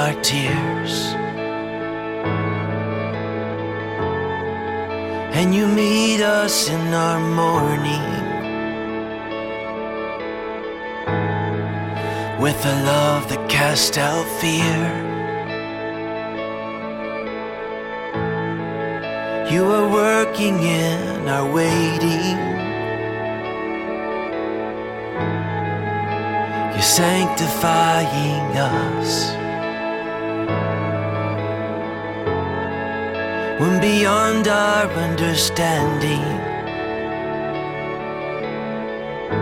our tears, and you meet us in our mourning with a love that casts out fear. You are working in our waiting. You're sanctifying us. When beyond our understanding,